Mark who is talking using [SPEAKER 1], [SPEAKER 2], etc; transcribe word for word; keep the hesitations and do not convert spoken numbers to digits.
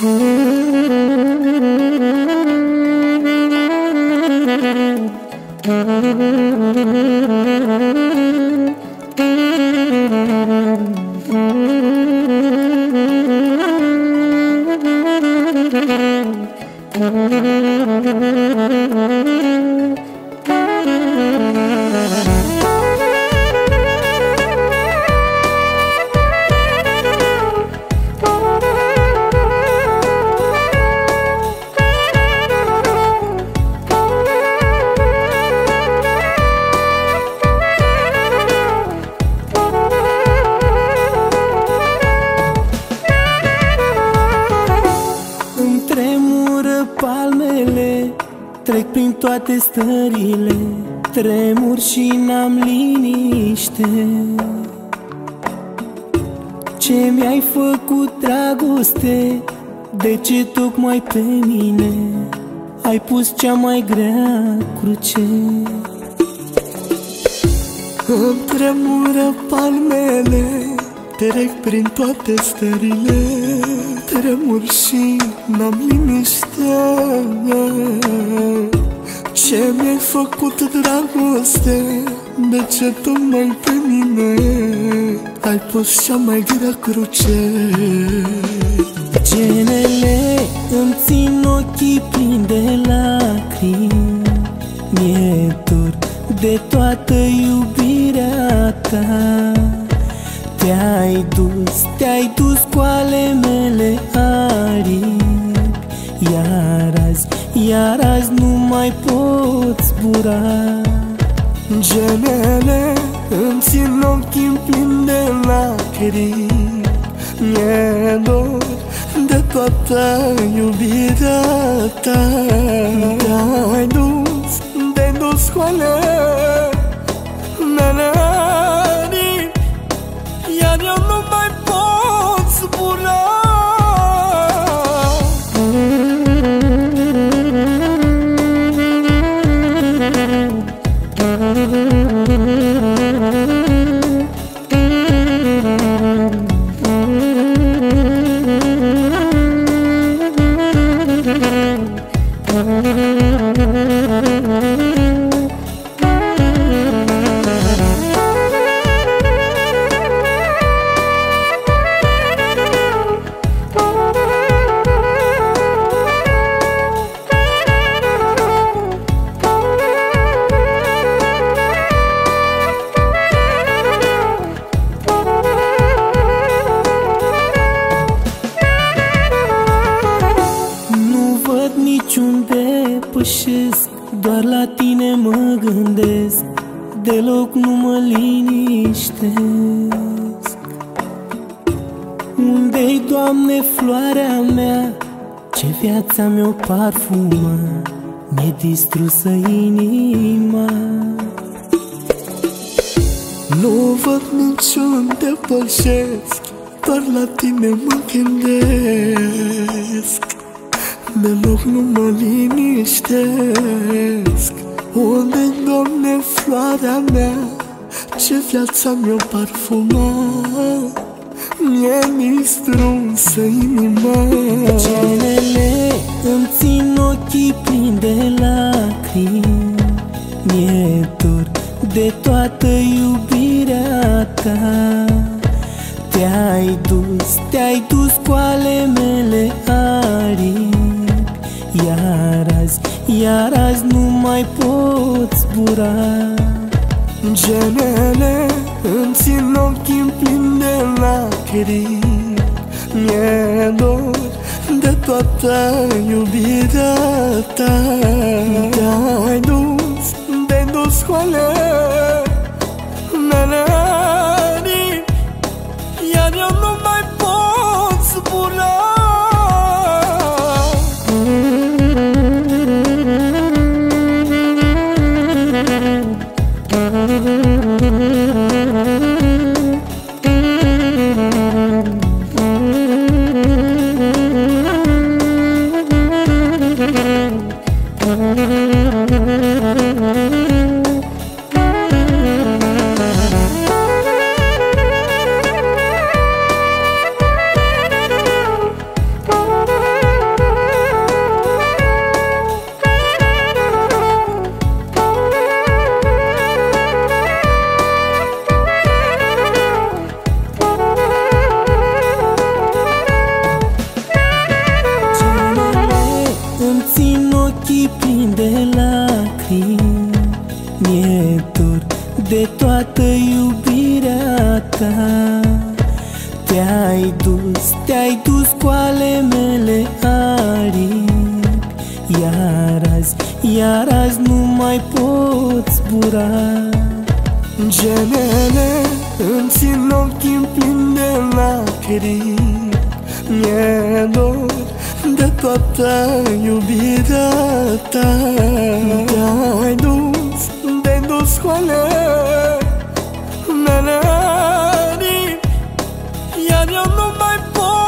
[SPEAKER 1] Trec prin toate stările, tremur și n-am liniște. Ce mi-ai făcut, dragoste? De ce tocmai pe mine ai pus cea mai grea cruce?
[SPEAKER 2] Îmi tremură palmele, trec prin toate stările, tremur și n-am liniște. Ce mi-ai făcut, dragoste? De ce tocmai pe mine ai pus cea mai grea cruce?
[SPEAKER 1] Genele îmi țin ochii plini de lacrimi, mi-e dor de toată iubirea ta. Te-ai dus, te-ai dus cu ale mele aripi, iar azi, iar azi nu mai pot zbura.
[SPEAKER 2] Genele îmi țin ochii plini de lacrimi, mi-e dor de toată iubirea ta. Te-ai dus, te-ai dus cu ale mele aripi, iar eu nu mai pot zbura.
[SPEAKER 1] Niciunde pășesc, doar la tine mă gândesc, deloc nu mă liniștesc. Unde-i, Doamne, floarea mea? Ce viața mi-o parfumă, mi-e distrusă inima.
[SPEAKER 2] Nu văd niciunde pășesc, doar la tine mă gândesc, deloc nu mă liniștesc. Unde-i, Doamne, floarea mea? Ce viața mi-o parfumă, mi-e distrusă inima.
[SPEAKER 1] Genele îmi țin ochii plini de lacrimi, mi-e dor de toată iubirea ta. Te-ai dus, te-ai dus cu ale mele aripi, iar azi, iar azi nu mai pot zbura.
[SPEAKER 2] Genele îmi țin ochii plini de lacrimi, mi-e dor de toată iubirea ta. Te-ai dus, te-ai dus cu ale mele aripi, iar eu nu mai pot zbura.
[SPEAKER 1] Te-ai dus, te-ai dus cu ale mele aripi. Iar azi, iar azi nu mai pot zbura.
[SPEAKER 2] Genele îmi țin ochii plini de lacrimi. Mi-e dor de toată iubirea ta. Te-ai dus, te-ai dus cu ale mele aripi. Iar eu nu mai pot